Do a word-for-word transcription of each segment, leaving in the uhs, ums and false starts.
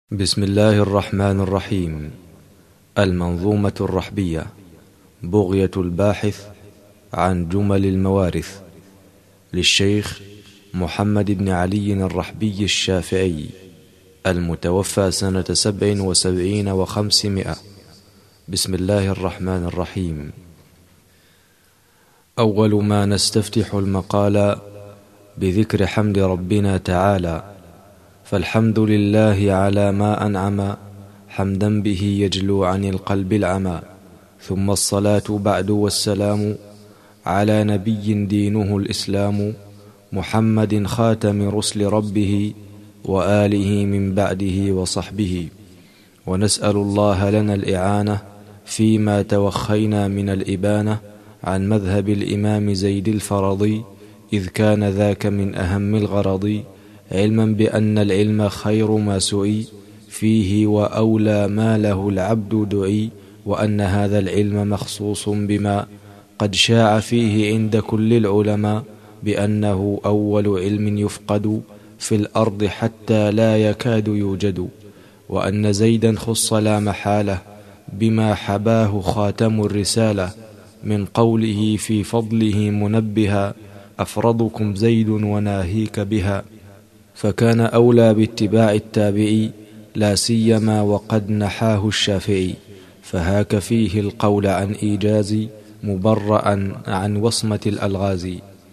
بسم الله الرحمن الرحيم. المنظومة الرحبية، بغية الباحث عن جمل الموارث، للشيخ محمد بن علي الرحبي الشافعي، المتوفى سنة سبع وسبعين وخمسمائة. بسم الله الرحمن الرحيم. أول ما نستفتح المقال بذكر حمد ربنا تعالى، فالحمد لله على ما أنعم حمدا به يجلو عن القلب العمى، ثم الصلاة بعد والسلام على نبي دينه الإسلام، محمد خاتم رسل ربه وآله من بعده وصحبه. ونسأل الله لنا الإعانة فيما توخينا من الإبانة عن مذهب الإمام زيد الفرضي، إذ كان ذاك من أهم الغرض، علما بأن العلم خير ما سئي فيه وأولى ما له العبد دعي، وأن هذا العلم مخصوص بما قد شاع فيه عند كل العلماء، بأنه أول علم يفقد في الأرض حتى لا يكاد يوجد، وأن زيدا خص لا محالة بما حباه خاتم الرسالة، من قوله في فضله منبها أفرضكم زيد وناهيك بها، فكان أولى باتباع التابعي لا سيما وقد نحاه الشافعي، فهاك فيه القول عن إيجاز مبرأ عن وصمة الألغاز.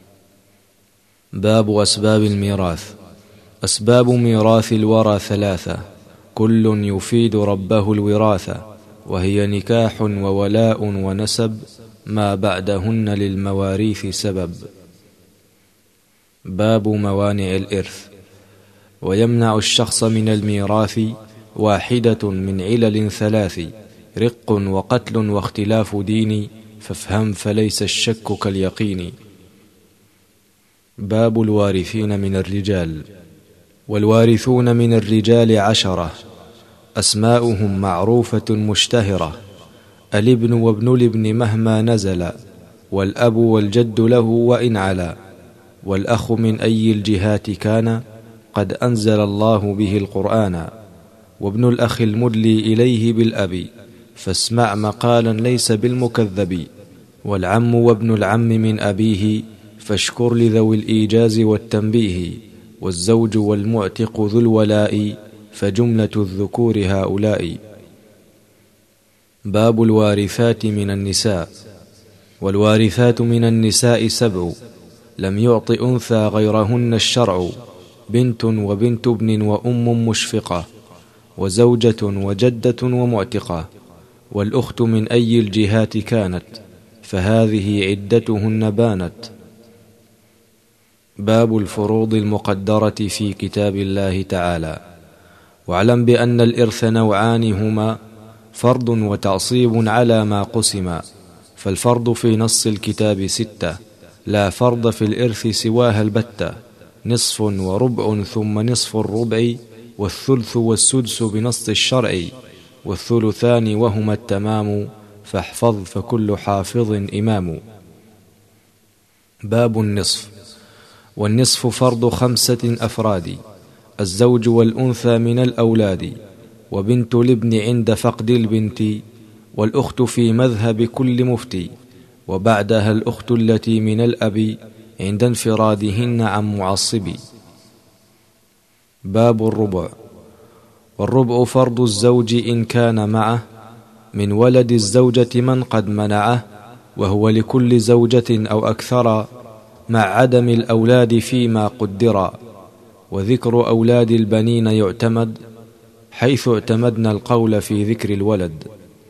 باب أسباب الميراث. أسباب ميراث الورى ثلاثة، كل يفيد ربه الوراثة، وهي نكاح وولاء ونسب، ما بعدهن للمواريث سبب. باب موانع الإرث. ويمنع الشخص من الميراث واحدة من علل ثلاث، رق وقتل واختلاف دين، فافهم فليس الشك كاليقين. باب الوارثين من الرجال. والوارثون من الرجال عشرة، أسماؤهم معروفة مشتهرة، الابن وابن الابن مهما نزل، والأب والجد له وإن علا، والأخ من أي الجهات كان قد أنزل الله به القرآن، وابن الأخ المدلي إليه بالأب، فاسمع مقالا ليس بالمكذب، والعم وابن العم من أبيه، فاشكر لذوي الإيجاز والتنبيه، والزوج والمعتق ذو الولاء، فجملة الذكور هؤلاء. باب الوارثات من النساء. والوارثات من النساء سبع، لم يعط أنثى غيرهن الشرع، بنت وبنت ابن وأم مشفقة، وزوجة وجدة ومعتقة، والأخت من أي الجهات كانت، فهذه عدتهن بانت. باب الفروض المقدرة في كتاب الله تعالى. واعلم بأن الإرث نوعان هما، فرض وتعصيب على ما قسما، فالفرض في نص الكتاب ستة، لا فرض في الإرث سواها البتة، نصف وربع ثم نصف الربع، والثلث والسدس بنص الشرع، والثلثان وهما التمام، فاحفظ فكل حافظ إمام. باب النصف. والنصف فرض خمسة أفراد، الزوج والأنثى من الأولاد، وبنت الابن عند فقد البنت، والأخت في مذهب كل مفتي، وبعدها الأخت التي من الأب عند انفرادهن عن معصب. باب الربع. والربع فرض الزوج إن كان معه من ولد الزوجة من قد منعه، وهو لكل زوجة أو أكثر، مع عدم الأولاد فيما قدر، وذكر أولاد البنين يعتمد، حيث اعتمدنا القول في ذكر الولد.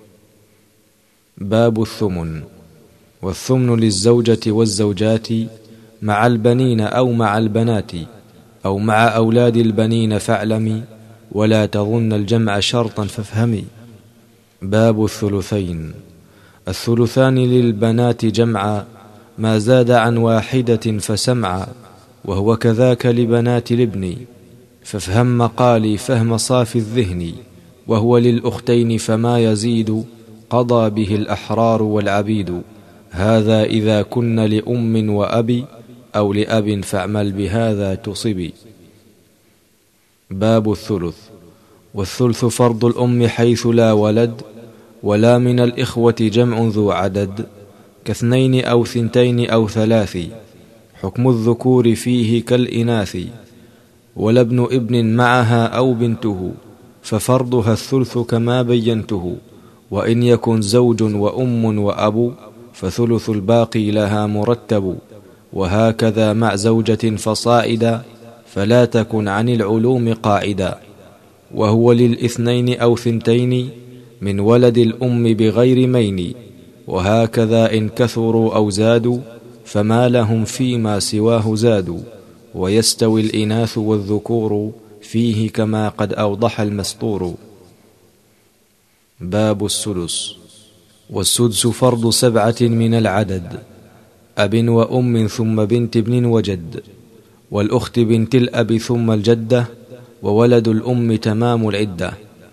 باب الثمن. والثمن للزوجة والزوجات مع البنين أو مع البنات، أو مع أولاد البنين فاعلمي، ولا تظن الجمع شرطا فافهمي. باب الثلثين. الثلثان للبنات جمعا، ما زاد عن واحدة فسمعا، وهو كذاك لبنات الابن، فافهم مقالي فهم صافي الذهن، وهو للأختين فما يزيد، قضى به الأحرار والعبيد، هذا إذا كن لأم وأبي، أو لأب فاعمل بهذا تصبي. باب الثلث. والثلث فرض الأم حيث لا ولد، ولا من الإخوة جمع ذو عدد، كاثنين أو ثنتين أو ثلاث، حكم الذكور فيه كالإناث، ولا ابن ابن معها أو بنته، ففرضها الثلث كما بينته، وإن يكن زوج وأم وأب، فثلث الباقي لها مرتب، وهكذا مع زوجة فصاعدا، فلا تكن عن العلوم قاعدا، وهو للإثنين أو ثنتين من ولد الأم بغير مين، وهكذا إن كثروا أو زادوا، فما لهم فيما سواه زادوا، ويستوي الإناث والذكور فيه كما قد أوضح المسطور. باب السدس. والسدس فرض سبعة من العدد، أب وأم ثم بنت ابن وجد، والأخت بنت الأب ثم الجدة، وولد الأم تمام العدة،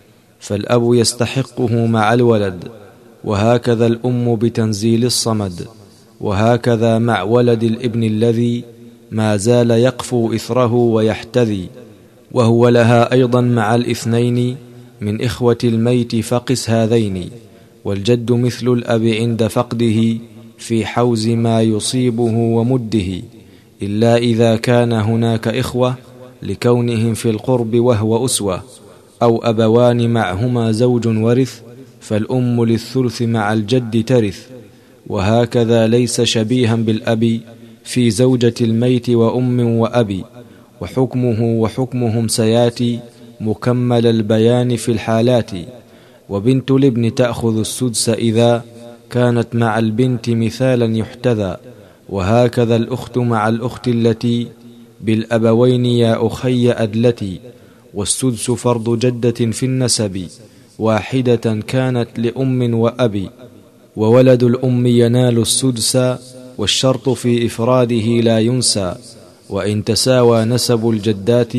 فالأب يستحقه مع الولد، وهكذا الأم بتنزيل الصمد، وهكذا مع ولد الابن الذي ما زال يقفو إثره ويحتذي، وهو لها أيضا مع الاثنين من إخوة الميت، فقس هذين، والجد مثل الأب عند فقده في حوز ما يصيبه ومده، إلا إذا كان هناك إخوة لكونهم في القرب وهو أسوة، أو أبوان معهما زوج ورث، فالأم للثلث مع الجد ترث، وهكذا ليس شبيها بالأب في زوجة الميت وأم وأبي، وحكمه وحكمهم سياتي مكمل البيان في الحالات، وبنت الابن تأخذ السدس إذا كانت مع البنت مثالا يحتذى، وهكذا الأخت مع الأخت التي بالأبوين يا أخي أدلتي، والسدس فرض جدة في النسب، واحدة كانت لأم وأبي، وولد الأم ينال السدس، والشرط في إفراده لا ينسى، وإن تساوى نسب الجدات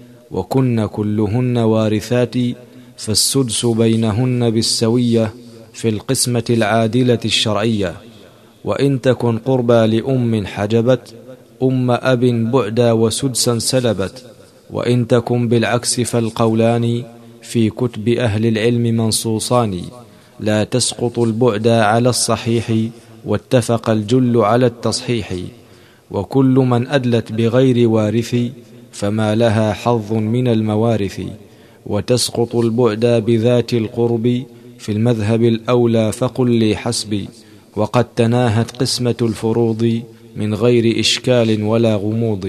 وكن كلهن وارثات، فالسدس بينهن بالسوية في القسمة العادلة الشرعية، وإن تكن قربى لأم حجبت أم أب بعدا وسدسا سلبت، وإن تكن بالعكس فالقولان في كتب أهل العلم منصوصان، لا تسقط البعدا على الصحيح، واتفق الجل على التصحيح، وكل من أدلت بغير وارث فما لها حظ من الموارث، وتسقط البعدا بذات القرب في المذهب الأولى، فقل لي حسبي، وقد تناهت قسمة الفروض من غير إشكال ولا غموض.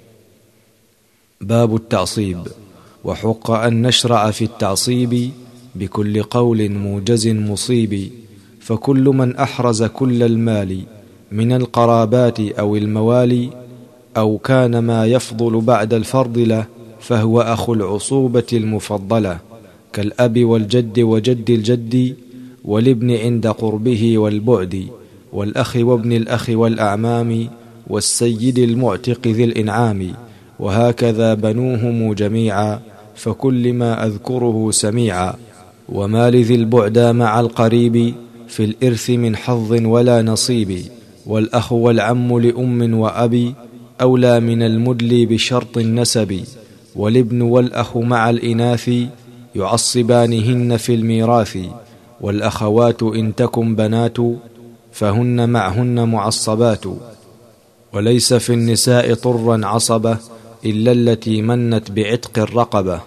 باب التعصيب. وحق أن نشرع في التعصيب بكل قول موجز مصيب، فكل من أحرز كل المال من القرابات أو الموالي، أو كان ما يفضل بعد الفرض له، فهو أخو العصوبة المفضلة، كالأب والجد وجد الجد، والابن عند قربه والبعد، والأخ وابن الأخ والأعمام، والسيد المعتق ذي الإنعام، وهكذا بنوهم جميعا، فكل ما أذكره سميعا، وما لذي البعدا مع القريب في الإرث من حظ ولا نصيب، والأخ والعم لأم وأبي أولى من المدلي بشرط النسب، والابن والأخ مع الإناث يعصبانهن في الميراث، والأخوات إن تكن بنات فهن معهن معصبات، وليس في النساء طرا عصبة إلا التي منت بعتق الرقبة.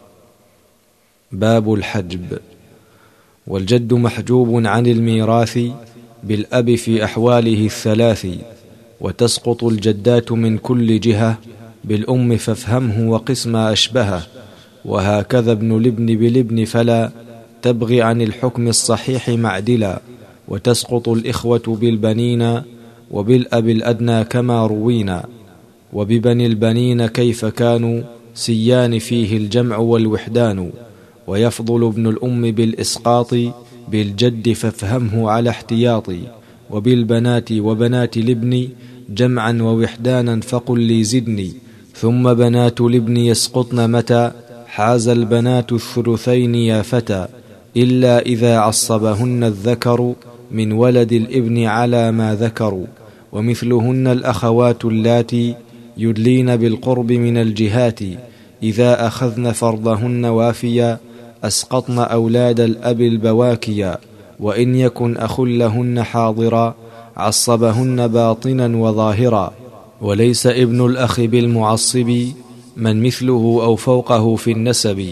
باب الحجب. والجد محجوب عن الميراث بالأب في أحواله الثلاث، وتسقط الجدات من كل جهة بالأم، فافهمه وقس ما أشبهه، وهكذا ابن الابن بالابن، فلا تبغي عن الحكم الصحيح معدلا، وتسقط الإخوة بالبنين وبالأب الأدنى كما روينا، وببني البنين كيف كانوا سيان فيه الجمع والوحدان، ويفضل ابن الأم بالإسقاط بالجد، فافهمه على احتياطي، وبالبنات وبنات الابن جمعا ووحدانا، فقل لي زدني، ثم بنات الابن يسقطن متى حاز البنات الثلثين يا فتى، إلا إذا عصبهن الذكر من ولد الابن على ما ذكروا، ومثلهن الأخوات اللاتي يدلين بالقرب من الجهات، إذا أخذن فرضهن وافيا أسقطن أولاد الأب البواكيا، وإن يكن أخ لهن حاضرا عصبهن باطنا وظاهرا، وليس ابن الأخ بالمعصب من مثله أو فوقه في النسب.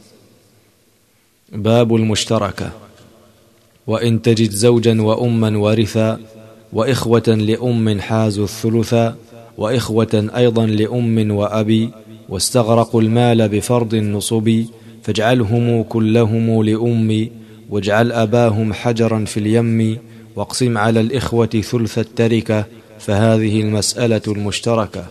باب المشتركة. وإن تجد زوجا وأما ورثا وإخوة لأم حازوا الثلثا، وإخوة أيضا لأم وأبي واستغرقوا المال بفرض النصب، فاجعلهم كلهم لأم واجعل أباهم حجرا في اليم، واقسم على الإخوة ثلث التركة، فهذه المسألة المشتركة.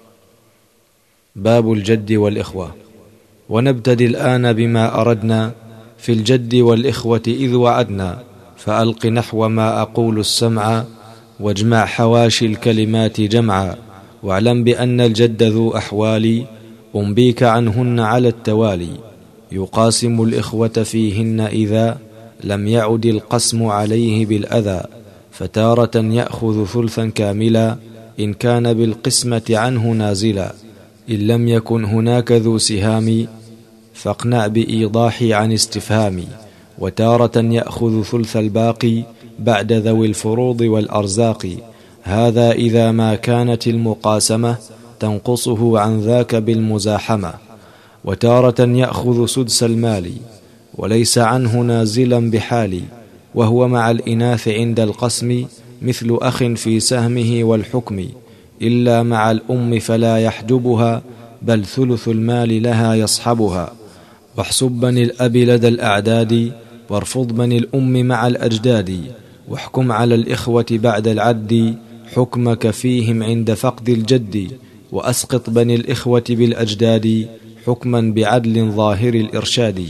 باب الجد والإخوة. ونبتدي الآن بما أردنا في الجد والإخوة إذ وعدنا، فألق نحو ما أقول السمع واجمع حواشي الكلمات جمعا، واعلم بأن الجد ذو أحوال أنبيك عنهن على التوالي، يقاسم الإخوة فيهن إذا لم يعد القسم عليه بالأذى، فتارة يأخذ ثلثا كاملا إن كان بالقسمة عنه نازلا، إن لم يكن هناك ذو سهام فاقنع بإيضاحي عن استفهامي، وتارة يأخذ ثلث الباقي بعد ذوي الفروض والأرزاق، هذا إذا ما كانت المقاسمة تنقصه عن ذاك بالمزاحمة، وتارة يأخذ سدس المال وليس عنه نازلا بحال، وهو مع الإناث عند القسم مثل أخ في سهمه والحكم، إلا مع الأم فلا يحجبها بل ثلث المال لها يصحبها، واحسب بني الأب لدى الأعداد وارفض بني الأم مع الأجداد، واحكم على الإخوة بعد العد حكمك فيهم عند فقد الجد، وأسقط بني الإخوة بالأجداد حكما بعدل ظاهر الإرشاد.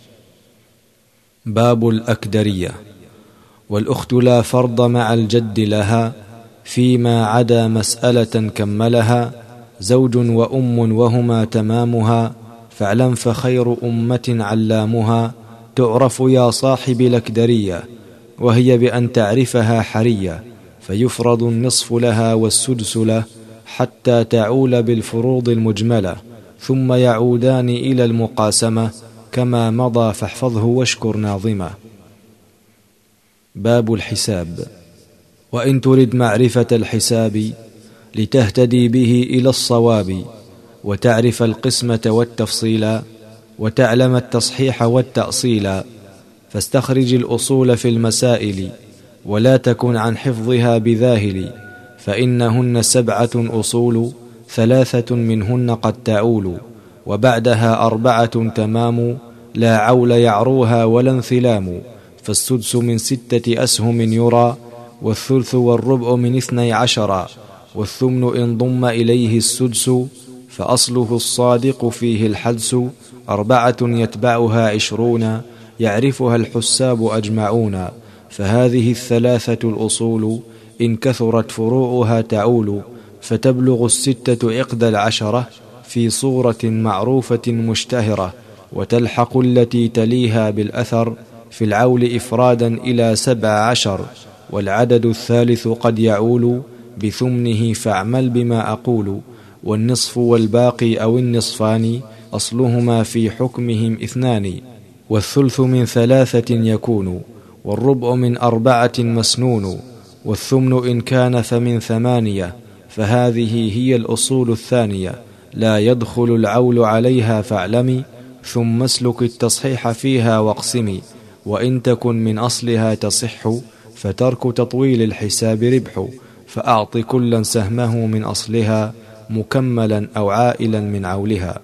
باب الأكدرية. والأخت لا فرض مع الجد لها فيما عدا مسألة كملها، زوج وأم وهما تمامها، فاعلم فخير أمة علامها، تعرف يا صاحب الأكدرية، وهي بأن تعرفها حرية، فيفرض النصف لها والسدس له حتى تعول بالفروض المجملة، ثم يعودان إلى المقاسمة كما مضى، فاحفظه واشكر ناظمه. باب الحساب. وإن ترد معرفة الحساب لتهتدي به إلى الصواب، وتعرف القسمة والتفصيل، وتعلم التصحيح والتأصيل، فاستخرج الأصول في المسائل، ولا تكن عن حفظها بذاهل، فإنهن سبعة أصول ثلاثة منهن قد تعول، وبعدها أربعة تمام لا عول يعروها ولا انثلام، فالسدس من ستة أسهم يرى، والثلث والربع من اثني عشر، والثمن إن ضم إليه السدس، فأصله الصادق فيه الحدس، أربعة يتبعها عشرون يعرفها الحساب أجمعون، فهذه الثلاثة الأصول إن كثرت فروعها تعول، فتبلغ الستة عقد العشرة في صورة معروفة مشتهرة، وتلحق التي تليها بالأثر في العول إفرادا إلى سبع عشر، والعدد الثالث قد يعول بثمنه، فاعمل بما أقول، والنصف والباقي أو النصفان أصلهما في حكمهم اثنان، والثلث من ثلاثة يكون، والربع من أربعة مسنون، والثمن إن كان فمن ثمانية، فهذه هي الأصول الثانية، لا يدخل العول عليها فاعلمي، ثم اسلك التصحيح فيها واقسمي، وإن تكن من أصلها تصح فترك تطويل الحساب ربح، فأعط كلا سهمه من أصلها مكملا أو عائلا من عولها.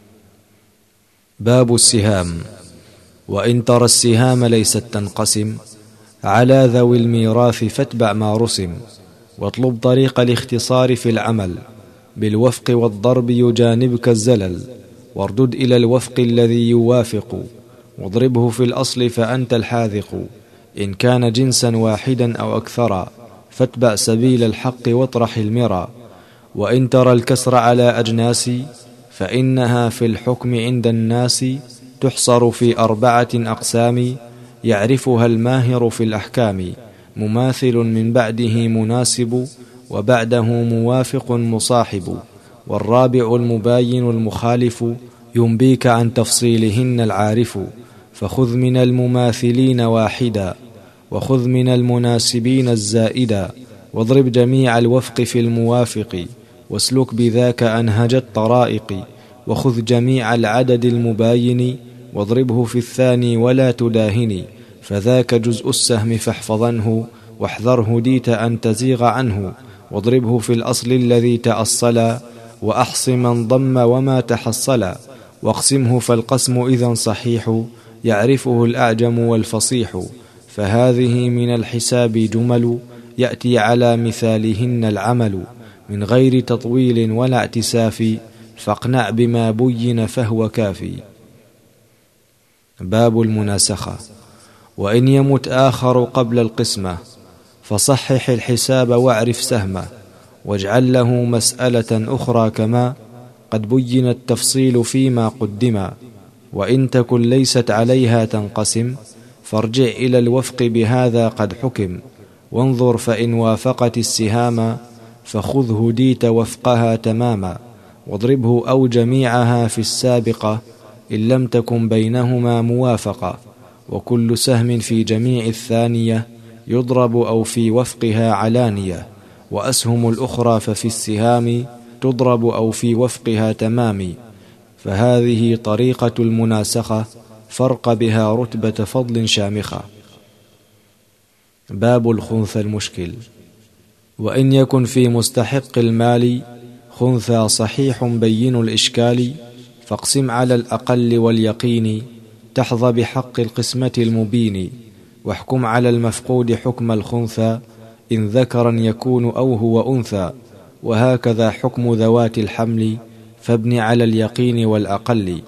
باب السهام. وإن ترى السهام ليست تنقسم على ذوي الميراث فاتبع ما رسم، واطلب طريق الاختصار في العمل، بالوفق والضرب يجانبك الزلل، واردد إلى الوفق الذي يوافق، واضربه في الأصل فأنت الحاذق، إن كان جنسا واحدا أو أكثرا فاتبع سبيل الحق واطرح المرى، وإن ترى الكسر على أجناس فإنها في الحكم عند الناس تحصر في أربعة أقسام، يعرفها الماهر في الأحكام، مماثل من بعده مناسب، وبعده موافق مصاحب، والرابع المباين المخالف، ينبيك عن تفصيلهن العارف، فخذ من المماثلين واحدا، وخذ من المناسبين الزائدا، واضرب جميع الوفق في الموافق، واسلك بذاك أنهج الطرائق، وخذ جميع العدد المباين، واضربه في الثاني ولا تداهني، فذاك جزء السهم فاحفظنه، واحذره ديت أن تزيغ عنه، واضربه في الأصل الذي تأصلا، وأحص من ضم وما تحصلا، واقسمه فالقسم إذن صحيح، يعرفه الأعجم والفصيح، فهذه من الحساب جمل، يأتي على مثالهن العمل، من غير تطويل ولا اعتساف، فاقنع بما بين فهو كافي. باب المناسخة. وإن يمت آخر قبل القسمة، فصحح الحساب واعرف سهمه، واجعل له مسألة أخرى كما قد بين التفصيل فيما قدما، وإن تكن ليست عليها تنقسم، فارجع إلى الوفق بهذا قد حكم، وانظر فإن وافقت السهام، فخذه ديت وفقها تماما، واضربه أو جميعها في السابقة، إن لم تكن بينهما موافقة، وكل سهم في جميع الثانية يضرب أو في وفقها علانية، وأسهم الأخرى ففي السهام تضرب أو في وفقها تمام، فهذه طريقة المناسخة، فرق بها رتبة فضل شامخة. باب الخنثى المشكل. وإن يكن في مستحق المال خنثى صحيح بين الإشكال، فاقسم على الأقل واليقين، تحظى بحق القسمة المبين، واحكم على المفقود حكم الخنثى، إن ذكرا يكون أو هو أنثى، وهكذا حكم ذوات الحمل، فابن على اليقين والأقل.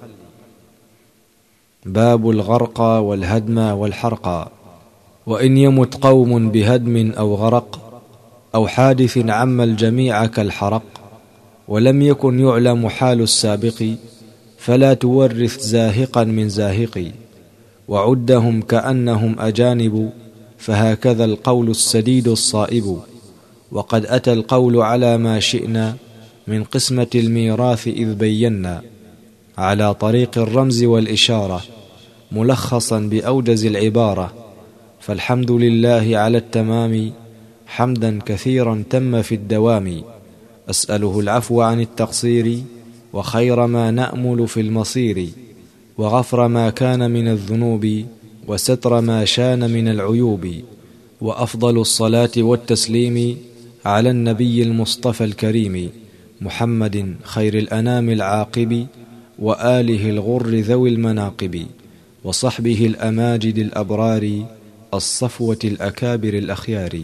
باب الغرق والهدم والحرق. وإن يمت قوم بهدم أو غرق، أو حادث عم الجميع كالحرق، ولم يكن يعلم حال السابق، فلا تورث زاهقا من زاهق، وعدهم كأنهم أجانب، فهكذا القول السديد الصائب. وقد أتى القول على ما شئنا من قسمة الميراث إذ بينا، على طريق الرمز والإشارة، ملخصا بأوجز العبارة، فالحمد لله على التمام، حمدا كثيرا تم في الدوام، أسأله العفو عن التقصير، وخير ما نأمل في المصير، وغفر ما كان من الذنوب، وستر ما شان من العيوب، وأفضل الصلاة والتسليم على النبي المصطفى الكريم، محمد خير الأنام العاقب، وآله الغر ذوي المناقب، وصحبه الأماجد الأبرار، الصفوة الأكابر الأخيار.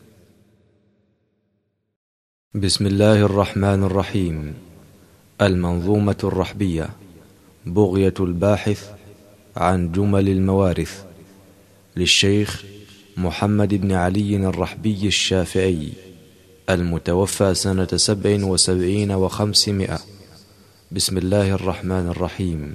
بسم الله الرحمن الرحيم. المنظومة الرحبية، بغية الباحث عن جمل الموارث، للشيخ محمد بن علي الرحبي الشافعي، المتوفى سنة سبع وسبعين وخمسمائة. بسم الله الرحمن الرحيم.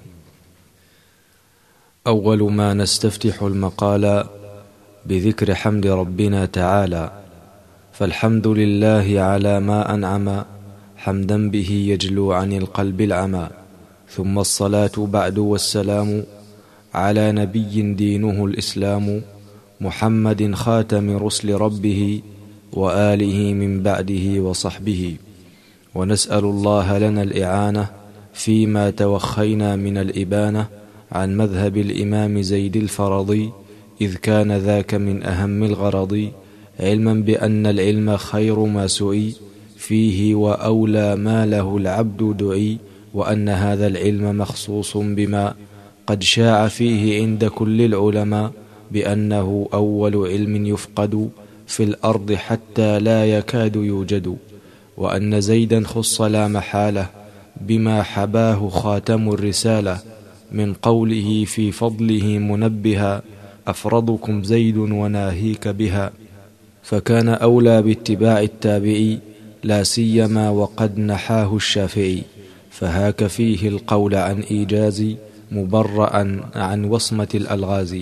أول ما نستفتح المقال بذكر حمد ربنا تعالى، فالحمد لله على ما أنعم، حمدا به يجلو عن القلب العمى، ثم الصلاة بعد والسلام على نبي دينه الإسلام، محمد خاتم رسل ربه، وآله من بعده وصحبه. ونسأل الله لنا الإعانة فيما توخينا من الإبانة عن مذهب الإمام زيد الفرضي، إذ كان ذاك من أهم الغرض، علما بأن العلم خير ما سئي فيه، وأولى ما له العبد دعي، وأن هذا العلم مخصوص بما قد شاع فيه عند كل العلماء، بأنه أول علم يفقد في الأرض حتى لا يكاد يوجد، وأن زيدا خص لا محالة بما حباه خاتم الرسالة، من قوله في فضله منبها، أفرضكم زيد وناهيك بها، فكان أولى باتباع التابعي، لا سيما وقد نحاه الشافعي، فهاك فيه القول عن إيجاز، مبرأ عن وصمة الألغاز.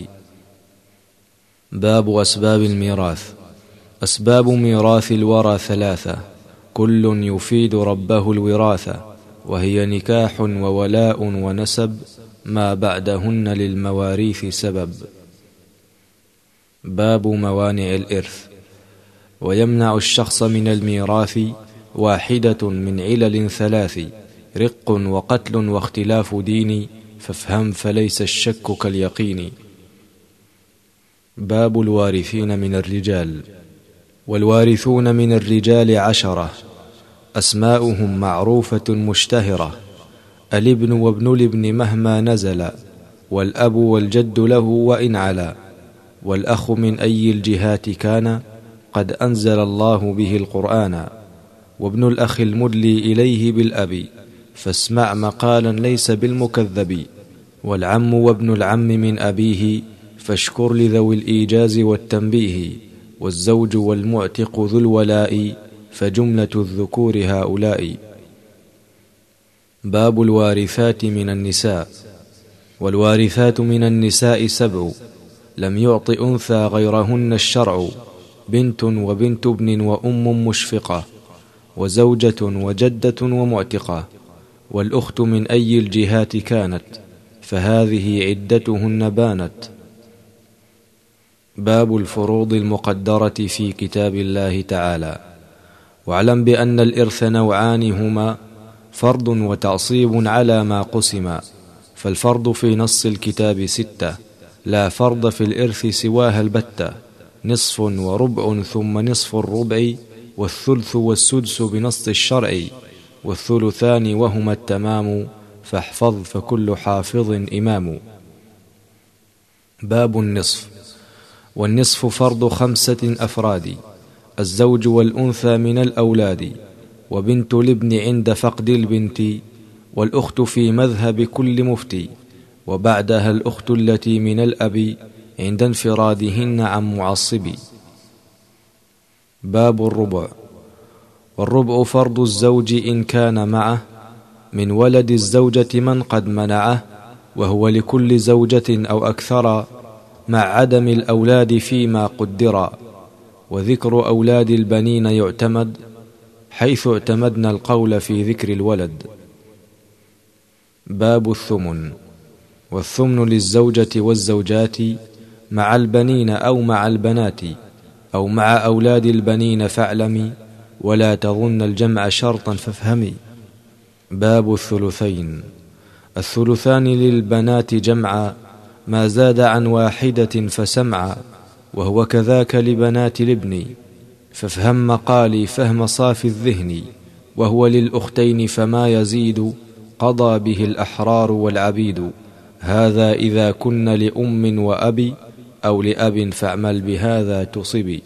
باب أسباب الميراث. أسباب ميراث الورى ثلاثة، كل يفيد ربه الوراثة، وهي نكاح وولاء ونسب ما بعدهن للمواريث سبب. باب موانع الإرث. ويمنع الشخص من الميراث واحدة من علل ثلاث: رق وقتل واختلاف دين، فافهم فليس الشك كاليقين. باب الوارثين من الرجال. والوارثون من الرجال عشرة، أسماؤهم معروفة مشتهرة: الابن وابن الابن مهما نزل، والأب والجد له وإن علا، والأخ من أي الجهات كان قد أنزل الله به القرآن، وابن الأخ المدلي إليه بالأب، فاسمع مقالا ليس بالمكذب، والعم وابن العم من أبيه، فاشكر لذوي الإيجاز والتنبيه، والزوج والمعتق ذو الولاء، فجملة الذكور هؤلاء. باب الوارثات من النساء. والوارثات من النساء سبع، لم يعط أنثى غيرهن الشرع: بنت وبنت ابن وأم مشفقة، وزوجة وجدة ومعتقة، والأخت من أي الجهات كانت، فهذه عدتهن بانت. باب الفروض المقدرة في كتاب الله تعالى. واعلم بأن الإرث نوعان هما: فرض وتعصيب على ما قسم، فالفرض في نص الكتاب ستة، لا فرض في الإرث سواها البتة: نصف وربع ثم نصف الربع، والثلث والسدس بنص الشرع، والثلثان وهما التمام، فاحفظ فكل حافظ إمام. باب النصف. والنصف فرض خمسة أفراد: الزوج والأنثى من الأولاد، وبنت الابن عند فقد البنت، والأخت في مذهب كل مفتي، وبعدها الأخت التي من الأب عند انفرادهن عن معصب. باب الربع. والربع فرض الزوج إن كان معه من ولد الزوجة من قد منعه، وهو لكل زوجة أو أكثر، مع عدم الأولاد فيما قدر، وذكر أولاد البنين يعتمد، حيث اعتمدنا القول في ذكر الولد. باب الثمن. والثمن للزوجة والزوجات مع البنين أو مع البنات، أو مع أولاد البنين فاعلمي، ولا تظن الجمع شرطا فافهمي. باب الثلثين. الثلثان للبنات جمعا، ما زاد عن واحدة فسمعا، وهو كذاك لبنات الابن، فافهم مقالي فهم صافي الذهن، وهو للأختين فما يزيد، قضى به الأحرار والعبيد، هذا إذا كن لأم وأبي، أو لأب فاعمل بهذا تصبي.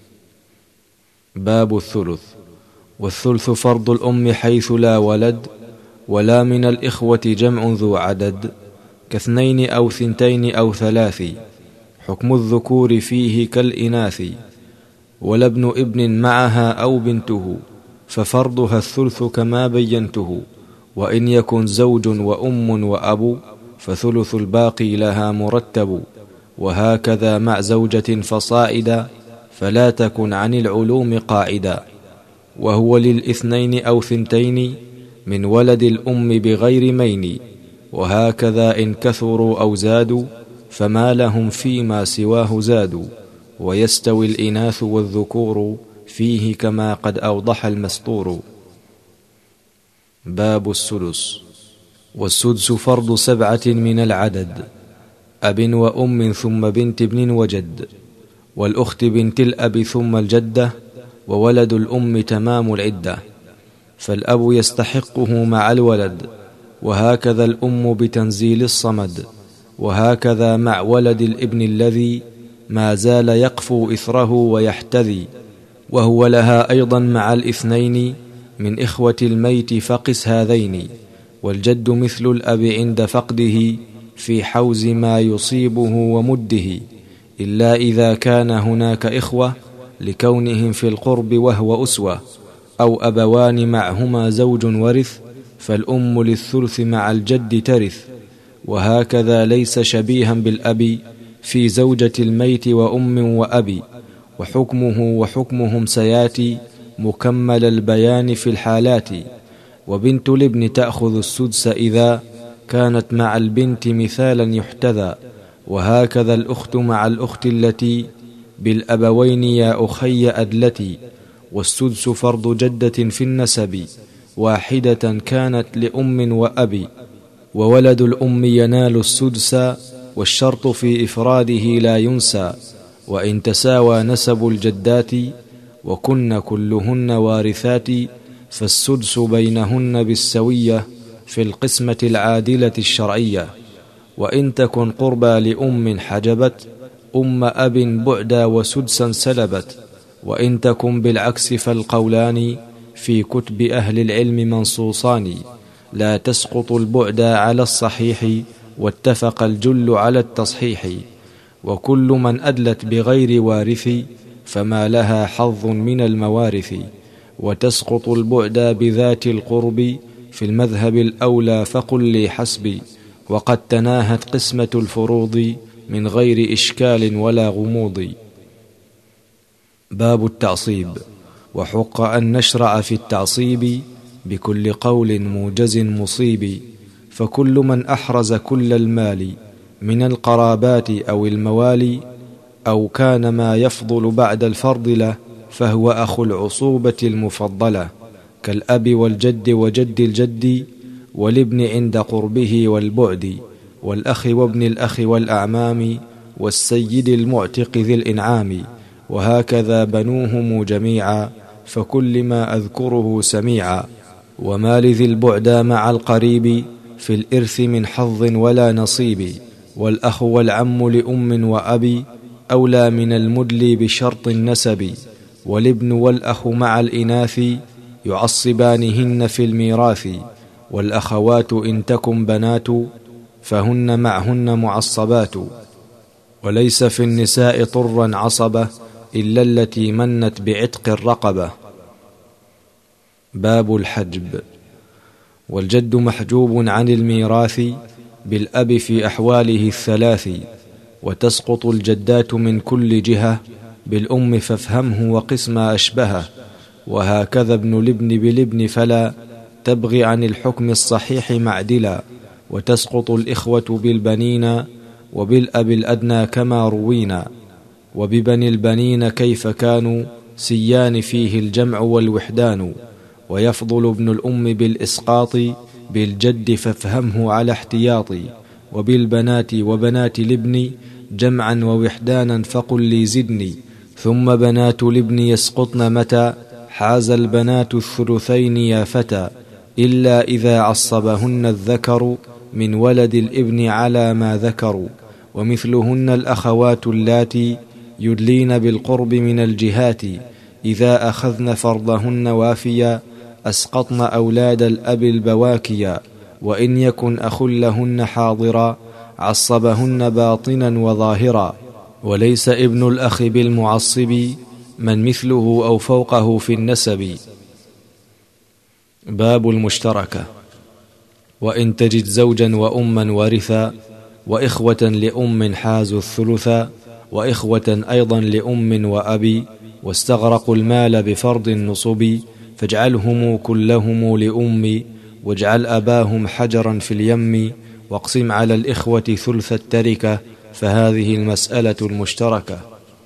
باب الثلث. والثلث فرض الأم حيث لا ولد، ولا من الإخوة جمع ذو عدد، كاثنين أو ثنتين أو ثلاث، حكم الذكور فيه كالإناث، ولا ابن ابن معها أو بنته، ففرضها الثلث كما بينته، وإن يكن زوج وأم وأب، فثلث الباقي لها مرتب، وهكذا مع زوجة فصائدا، فلا تكن عن العلوم قاعدا، وهو للإثنين أو ثنتين من ولد الأم بغير مين، وهكذا إن كثروا أو زادوا، فما لهم فيما سواه زادوا، ويستوي الإناث والذكور فيه كما قد أوضح المسطور. باب السدس. والسدس فرض سبعة من العدد: أب وأم ثم بنت ابن وجد، والأخت بنت الأب ثم الجدة، وولد الأم تمام العدة، فالأب يستحقه مع الولد، وهكذا الأم بتنزيل الصمد، وهكذا مع ولد الابن الذي ما زال يقفو إثره ويحتذي، وهو لها أيضا مع الاثنين من إخوة الميت، فقس هذين، والجد مثل الأب عند فقده في حوز ما يصيبه ومده، إلا إذا كان هناك إخوة لكونهم في القرب وهو أسوة، أو أبوان معهما زوج ورث، فالأم للثلث مع الجد ترث، وهكذا ليس شبيها بالأب في زوجة الميت وأم وأبي، وحكمه وحكمهم سياتي مكمل البيان في الحالات، وبنت الابن تأخذ السدس إذا كانت مع البنت مثالا يحتذى، وهكذا الأخت مع الأخت التي بالأبوين يا أخي أدلتي، والسدس فرض جدة في النسب واحدة كانت لأم وأبي، وولد الأم ينال السدس والشرط في إفراده لا ينسى، وإن تساوى نسب الجدات وكن كلهن وارثات فالسدس بينهن بالسوية في القسمة العادلة الشرعية، وإن تكن قربى لأم حجبت أم أب بعدا وسدسا سلبت، وإن تكن بالعكس فالقولان في كتب أهل العلم منصوصان، لا تسقط البعدا على الصحيح واتفق الجل على التصحيح، وكل من أدلت بغير وارث فما لها حظ من الموارث، وتسقط البعدا بذات القرب في المذهب الأولى فقل لي حسبي، وقد تناهت قسمة الفروض من غير إشكال ولا غموض. باب التعصيب. وحق أن نشرع في التعصيب بكل قول موجز مصيب، فكل من أحرز كل المال من القرابات أو الموالي أو كان ما يفضل بعد الفرض له فهو أخو العصوبة المفضلة، كالأب والجد وجد الجد والابن عند قربه والبعد، والأخ وابن الأخ والأعمام والسيد المعتق ذي الإنعام، وهكذا بنوهم جميعا فكل ما أذكره سميعا، وما لذي البعدا مع القريب في الإرث من حظ ولا نصيب، والأخ والعم لأم وأبي أولى من المدلي بشرط النسب، والابن والأخ مع الإناث يعصبانهن في الميراث، والأخوات إن تكن بنات فهن معهن معصبات، وليس في النساء طرا عصبة إلا التي منت بعتق الرقبة. باب الحجب. والجد محجوب عن الميراث بالأب في أحواله الثلاث، وتسقط الجدات من كل جهة بالأم فافهمه وقس ما أشبهه، وهكذا ابن الابن بالابن فلا تبغي عن الحكم الصحيح معدلا، وتسقط الإخوة بالبنين وبالأب الأدنى كما روينا، وببني البنين كيف كانوا سيان فيه الجمع والوحدان، ويفضل ابن الأم بالإسقاط بالجد فافهمه على احتياط، وبالبنات وبنات الابن جمعا ووحدانا فقل لي زدني، ثم بنات الابن يسقطن متى حاز البنات الثلثين يا فتى، إلا إذا عصبهن الذكر من ولد الابن على ما ذكروا، ومثلهن الأخوات اللاتي يدلين بالقرب من الجهات، إذا أخذن فرضهن وافيا أسقطن أولاد الأب البواكيا، وإن يكن أخ لهن حاضرا عصبهن باطنا وظاهرا، وليس ابن الأخ بالمعصب من مثله أو فوقه في النسب. باب المشتركة. وإن تجد زوجا وأما ورثا وإخوة لأم حازوا الثلثا، وإخوة أيضا لأم وأبي واستغرقوا المال بفرض النصب، فاجعلهم كلهم لأم واجعل أباهم حجرا في اليم، واقسم على الإخوة ثلث التركة فهذه المسألة المشتركة.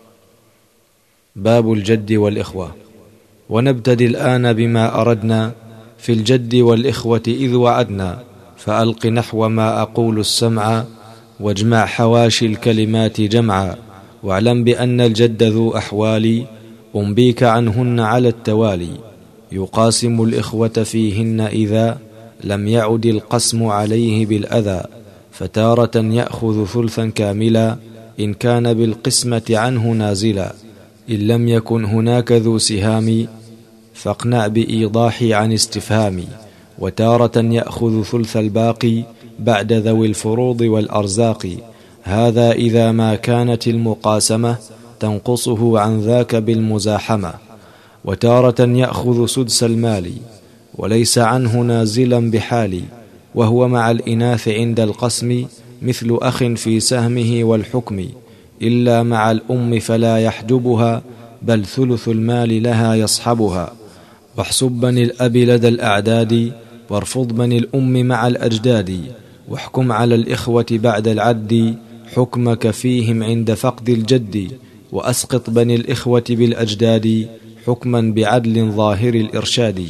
باب الجد والإخوة. ونبتدي الآن بما أردنا في الجد والإخوة إذ وعدنا، فألق نحو ما أقول السمع واجمع حواشي الكلمات جمعا، واعلم بأن الجد ذو أحوال أنبيك عنهن على التوالي، يقاسم الإخوة فيهن إذا لم يعد القسم عليه بالأذى، فتارة يأخذ ثلثا كاملا إن كان بالقسمة عنه نازلا، إن لم يكن هناك ذو سهام فاقنع بإيضاحي عن استفهامي، وتارة يأخذ ثلث الباقي بعد ذوي الفروض والأرزاق، هذا إذا ما كانت المقاسمة تنقصه عن ذاك بالمزاحمة، وتارة يأخذ سدس المال وليس عنه نازلا بحال، وهو مع الإناث عند القسم مثل أخ في سهمه والحكم، إلا مع الأم فلا يحجبها بل ثلث المال لها يصحبها، واحسب بني الأب لدى الأعداد وارفض بني الأم مع الأجداد، واحكم على الإخوة بعد العد حكمك فيهم عند فقد الجد، وأسقط بني الإخوة بالأجداد حكما بعدل ظاهر الإرشاد.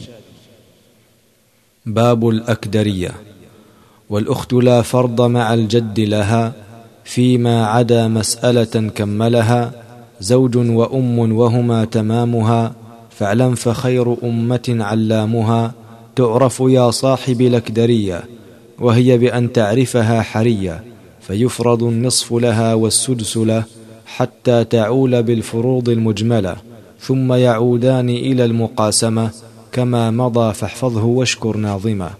باب الأكدرية. والأخت لا فرض مع الجد لها، فيما عدا مسألة كملها، زوج وأم وهما تمامها، فاعلم فخير أمة علامها، تعرف يا صاحب الأكدرية، وهي بأن تعرفها حرية، فيفرض النصف لها والسدس له، حتى تعول بالفروض المجملة، ثم يعودان إلى المقاسمة، كما مضى فاحفظه واشكر ناظمه.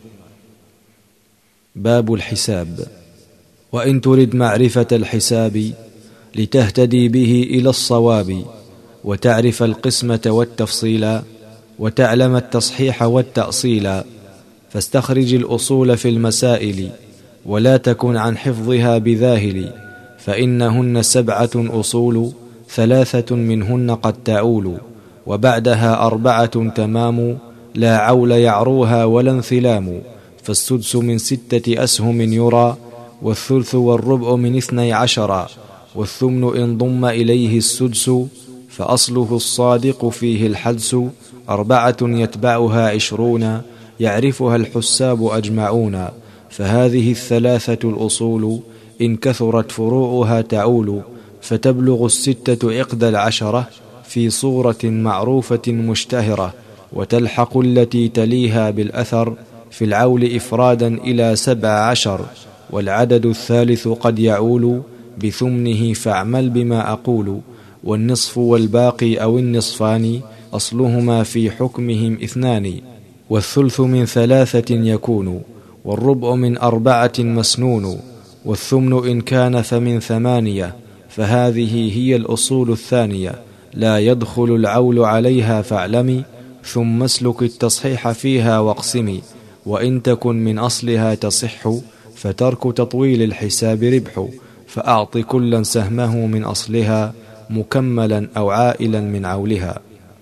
باب الحساب. وإن ترد معرفة الحساب لتهتدي به إلى الصواب، وتعرف القسمة والتفصيل، وتعلم التصحيح والتأصيل، فاستخرج الأصول في المسائل، ولا تكن عن حفظها بذاهل، فإنهن سبعة أصول، ثلاثة منهن قد تعول، وبعدها أربعة تمام، لا عول يعروها ولا انثلام، فالسدس من ستة أسهم يرى، والثلث والربع من اثني عشر، والثمن إن ضم إليه السدس، فأصله الصادق فيه الحدس، أربعة يتبعها عشرون، يعرفها الحساب أجمعون، فهذه الثلاثة الأصول، إن كثرت فروعها تعول، فتبلغ الستة عقد العشرة، في صورة معروفة مشتهرة، وتلحق التي تليها بالأثر في العول إفرادا إلى سبع عشر، والعدد الثالث قد يعول بثمنه، فاعمل بما أقول، والنصف والباقي أو النصفان أصلهما في حكمهم اثنان، والثلث من ثلاثة يكون، والربع من أربعة مسنون، والثمن إن كان فمن ثمانية، فهذه هي الأصول الثانية، لا يدخل العول عليها فاعلمي، ثم اسلك التصحيح فيها واقسمي، وإن تكن من أصلها تصح، فترك تطويل الحساب ربح، فأعط كلا سهمه من أصلها، مكملا أو عائلا من عولها.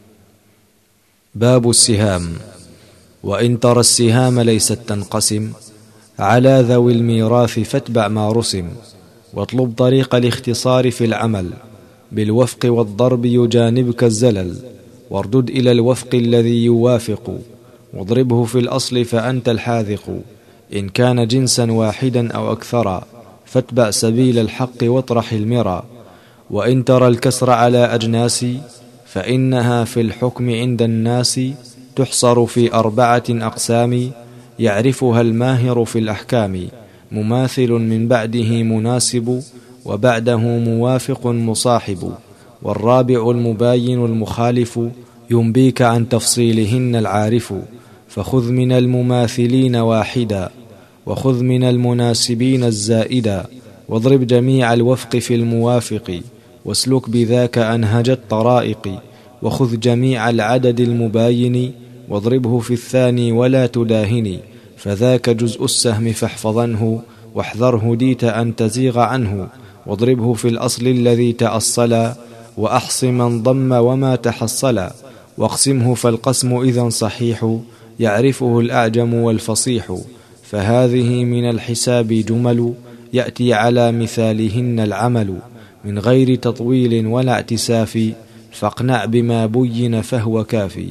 باب السهام. وإن ترى السهام ليست تنقسم على ذوي الميراث، فاتبع ما رسم، واطلب طريق الاختصار في العمل، بالوفق والضرب يجانبك الزلل، واردد إلى الوفق الذي يوافق، واضربه في الأصل فأنت الحاذق، إن كان جنسا واحدا أو أكثر، فاتبع سبيل الحق واطرح المرى. وإن ترى الكسر على أجناس، فإنها في الحكم عند الناس تحصر في أربعة أقسام، يعرفها الماهر في الأحكام، مماثل من بعده مناسب، وبعده موافق مصاحب، والرابع المباين المخالف، ينبيك عن تفصيلهن العارف، فخذ من المماثلين واحدا، وخذ من المناسبين الزائدا، واضرب جميع الوفق في الموافق، واسلك بذاك أنهج الطرائق، وخذ جميع العدد المباين، واضربه في الثاني ولا تداهني، فذاك جزء السهم فاحفظنه، واحذره ديت أن تزيغ عنه، واضربه في الأصل الذي تأصلا، وأحص من ضم وما تحصلا، واقسمه فالقسم إذن صحيح، يعرفه الأعجم والفصيح، فهذه من الحساب جمل، يأتي على مثالهن العمل، من غير تطويل ولا اعتساف، فاقنع بما بين فهو كافي.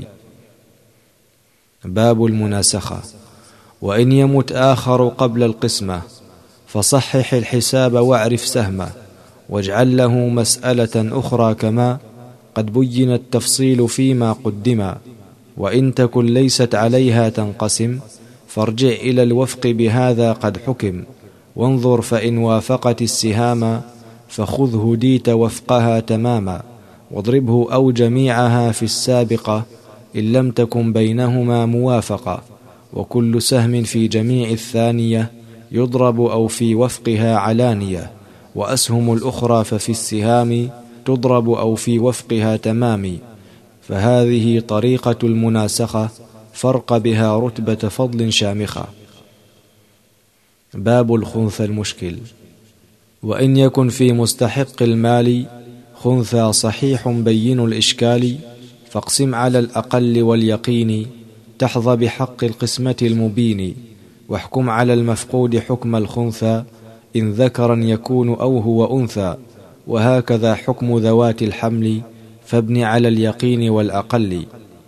باب المناسخة. وإن يمت آخر قبل القسمة، فصحح الحساب واعرف سهمه، واجعل له مسألة أخرى كما قد بين التفصيل فيما قدم، وإن تكن ليست عليها تنقسم، فارجع إلى الوفق بهذا قد حكم، وانظر فإن وافقت السهام، فخذه ديت وفقها تماما، واضربه أو جميعها في السابقة، إن لم تكن بينهما موافقة، وكل سهم في جميع الثانية يضرب أو في وفقها علانية، وأسهم الأخرى ففي السهام تضرب أو في وفقها تمام، فهذه طريقة المناسخة، فرق بها رتبة فضل شامخة. باب الخنثى المشكل. وإن يكن في مستحق المال خنثى صحيح بين الإشكال، فاقسم على الأقل واليقين، تحظى بحق القسمة المبين، واحكم على المفقود حكم الخنثى، إن ذكرا يكون أو هو أنثى، وهكذا حكم ذوات الحمل، فابن على اليقين والأقل.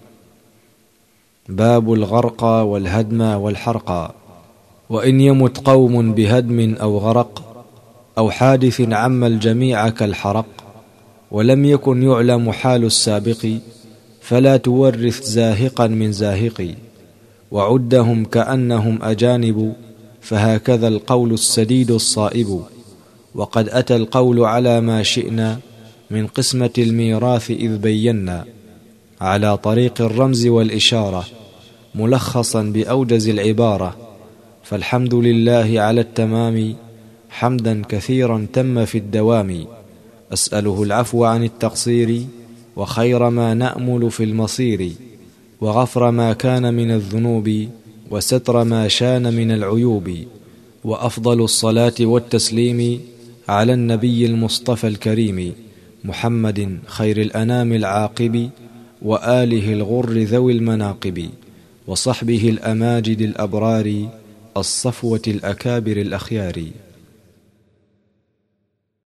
باب الغرق والهدم والحرق. وإن يمت قوم بهدم أو غرق أو حادث عم الجميع كالحرق، ولم يكن يعلم حال السابق، فلا تورث زاهقا من زاهق، وعدهم كأنهم أجانب، فهكذا القول السديد الصائب. وقد أتى القول على ما شئنا من قسمة الميراث إذ بينا، على طريق الرمز والإشارة، ملخصا بأوجز العبارة. فالحمد لله على التمام، حمدا كثيرا تم في الدوام، أسأله العفو عن التقصير، وخير ما نأمل في المصير، وغفر ما كان من الذنوب، وستر ما شان من العيوب. وأفضل الصلاة والتسليم على النبي المصطفى الكريم، محمد خير الأنام العاقب، وآله الغر ذوي المناقب، وصحبه الأماجد الأبرار، الصفوة الأكابر الأخيار.